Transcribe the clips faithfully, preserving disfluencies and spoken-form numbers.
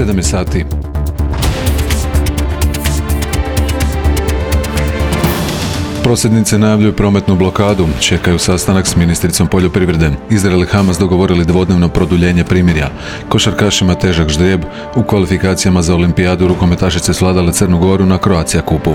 sedam je sati. Prosvjednice najavljuju prometnu blokadu, čekaju sastanak s ministricom poljoprivrede. Izrael i Hamas dogovorili dvodnevno produljenje primirja. Košarkašima težak ždrijeb, u kvalifikacijama za olimpijadu rukometašice svladale Crnu Goru na Croatia Cupu.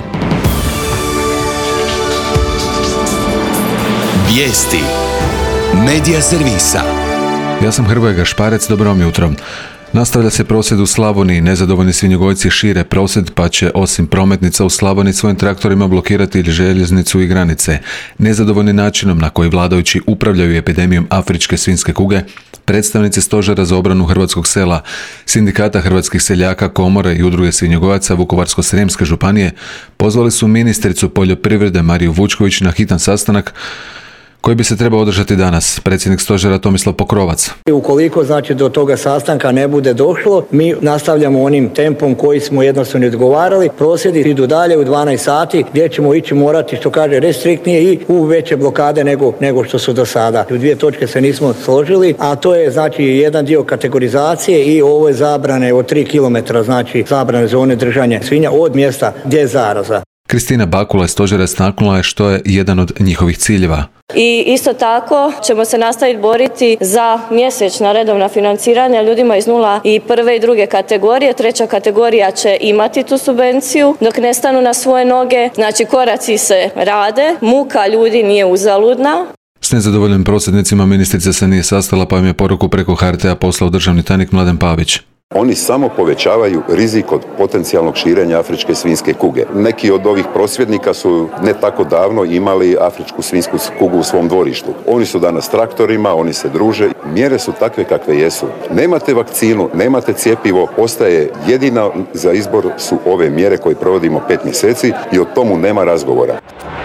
Vijesti Medija servisa. Ja sam Hrvoje Gašparec, dobro vam jutro. Nastavlja se prosvjed u Slavoniji, nezadovoljni svinjogojci šire prosvjed pa će osim prometnica u Slavoniji svojim traktorima blokirati željeznicu i granice. Nezadovoljni načinom na koji vladajući upravljaju epidemijom afričke svinjske kuge, predstavnici Stožera za obranu hrvatskog sela, Sindikata hrvatskih seljaka, Komore i udruge svinjogojaca Vukovarsko-srijemske županije pozvali su ministricu poljoprivrede Mariju Vučković na hitan sastanak koji bi se trebao održati danas. Predsjednik Stožera Tomislav Pokrovac. Ukoliko znači do toga sastanka ne bude došlo, mi nastavljamo onim tempom koji smo jednostavno odgovarali. Prosvjedi idu dalje u dvanaest sati gdje ćemo ići morati, što kaže, restriktnije i u veće blokade nego, nego što su do sada. U dvije točke se nismo složili, a to je znači jedan dio kategorizacije i ovo je zabrane od tri kilometra, znači zabrane zone držanja svinja od mjesta gdje je zaraza. Kristina Bakula iz Stožera istaknula je što je jedan od njihovih ciljeva. I isto tako ćemo se nastaviti boriti za mjesečna redovna financiranja ljudima iz nula i prve i druge kategorije. Treća kategorija će imati tu subvenciju dok ne stanu na svoje noge. Znači koraci se rade, muka ljudi nije uzaludna. S nezadovoljnim prosvjednicima ministrica se nije sastala, pa im je poruku preko H R T-a poslao državni tajnik Mladen Pavić. Oni samo povećavaju rizik od potencijalnog širenja afričke svinjske kuge. Neki od ovih prosvjednika su ne tako davno imali afričku svinjsku kugu u svom dvorištu. Oni su danas traktorima, oni se druže. Mjere su takve kakve jesu. Nemate vakcinu, nemate cjepivo, ostaje jedina za izbor su ove mjere koje provodimo pet mjeseci i o tomu nema razgovora.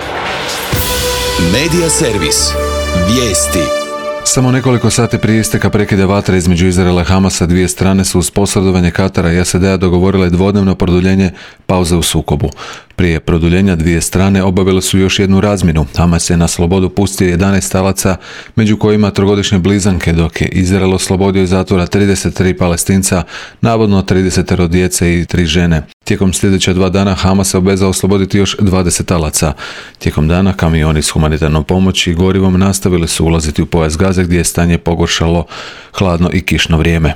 Medija servis. Vijesti. Samo nekoliko sati prije isteka prekida vatre između Izraela i Hamasa dvije strane su uz posredovanje Katara i S A D-a dogovorile dvodnevno produljenje pauze u sukobu. Prije produljenja dvije strane obavile su još jednu razmjenu. Hamas je na slobodu pustio jedanaest talaca, među kojima trogodišnje blizanke, dok je Izrael oslobodio iz zatvora trideset tri Palestinca, navodno trideset djece i tri žene. Tijekom sljedeća dva dana Hamas se obvezao osloboditi još dvadeset talaca. Tijekom dana kamioni s humanitarnom pomoći i gorivom nastavili su ulaziti u pojas Gaze gdje je stanje pogoršalo hladno i kišno vrijeme.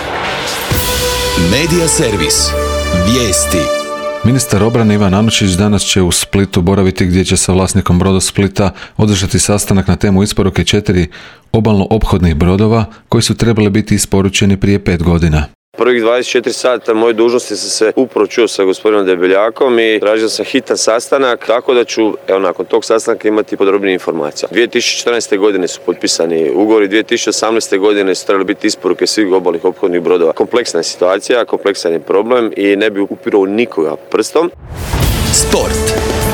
Medija servis. Vijesti. Ministar obrane Ivan Anušić danas će u Splitu boraviti gdje će sa vlasnikom Brodosplita održati sastanak na temu isporuke četiri obalno-ophodnih brodova koji su trebali biti isporučeni prije pet godina. Prvih dvadeset četiri sata moje dužnosti sam se upravo čuo sa gospodinom Debeljakom i tražio sam hitan sastanak, tako da ću evo, nakon tog sastanka imati podrobnije informacije. dvije tisuće četrnaeste. godine su potpisani ugovori, dvije tisuće osamnaeste. godine su trebali biti isporuke svih obalnih ophodnih brodova. Kompleksna je situacija, kompleksan je problem i ne bi upirao nikoga prstom. Sport.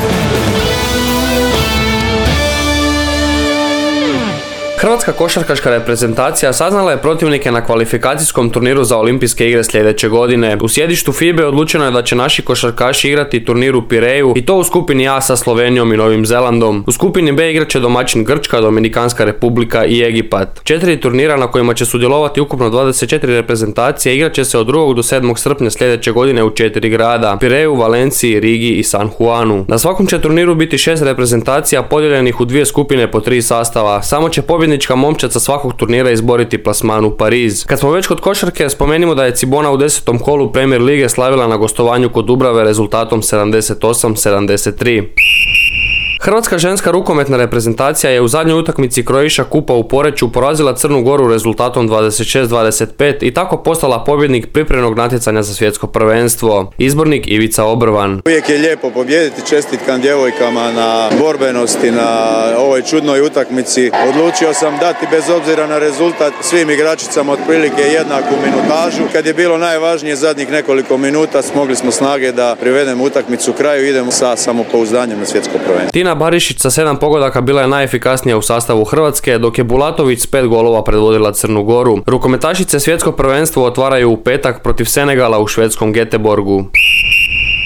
Hrvatska košarkaška reprezentacija saznala je protivnike na kvalifikacijskom turniru za olimpijske igre sljedeće godine. U sjedištu F I B A odlučeno je da će naši košarkaši igrati turnir u Pireju i to u skupini A sa Slovenijom i Novim Zelandom. U skupini B igrat će domaćin Grčka, Dominikanska republika i Egipat. Četiri turnira na kojima će sudjelovati ukupno dvadeset četiri reprezentacije igrat će se od drugog do sedmog srpnja sljedeće godine u četiri grada: Pireju, Valenciji, Rigi i San Juanu. Na svakom će turniru biti šest reprezentacija podijeljenih u dvije skupine po tri sastava. Samo će pobjednička momčad sa svakog turnira izboriti plasman u Pariz. Kad smo već kod košarke, spomenimo da je Cibona u desetom kolu Premier lige slavila na gostovanju kod Dubrave rezultatom sedamdeset osam sedamdeset tri. Hrvatska ženska rukometna reprezentacija je u zadnjoj utakmici Croatia Kupa u Poreču porazila Crnu Goru rezultatom dvadeset šest dvadeset pet i tako postala pobjednik pripremnog natjecanja za svjetsko prvenstvo. Izbornik Ivica Obrvan. Uvijek je lijepo pobijediti, čestitkam djevojkama na borbenosti, na ovoj čudnoj utakmici. Odlučio sam dati bez obzira na rezultat svim igračicama otprilike jednaku minutažu. Kad je bilo najvažnije zadnjih nekoliko minuta, smogli smo snage da privedemo utakmicu kraju i idemo sa samopouzdanjem na svjetsko prvenstvo. Tina Barišić sa sedam pogodaka bila je najefikasnija u sastavu Hrvatske, dok je Bulatović s pet golova predvodila Crnu Goru. Rukometašice svjetsko prvenstvo otvaraju u petak protiv Senegala u švedskom Göteborgu.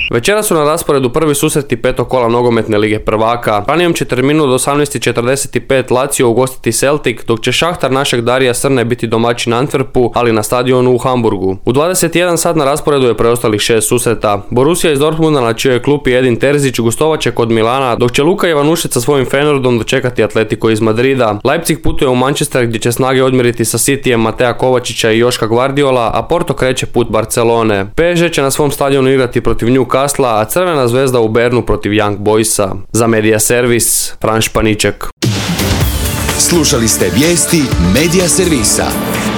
Večera su na rasporedu prvi susreti petog kola nogometne lige prvaka. Ranijom će terminu od osamnaest i četrdeset pet Lazio ugostiti Celtic, dok će Šahtar našeg Darija Srne biti domaćin Antwerpu, ali na stadionu u Hamburgu. U dvadeset jedan sat na rasporedu je preostalih šest susreta. Borussia iz Dortmunda, na čijoj klupi Edin Terzić, gostovat će kod Milana, dok će Luka Ivanušić sa svojim Feyenoordom dočekati Atletico iz Madrida. Leipzig putuje u Manchester, gdje će snage odmjeriti sa Cityjem Matea Kovačića i Joška Guardiola, a Porto kreće put Barcelone. P S G će na svom stadionu igrati protiv Newcastle, a Crvena zvezda u Bernu protiv Young Boysa. Za Media Servis, Fran Španiček. Slušali ste vijesti Media Servisa.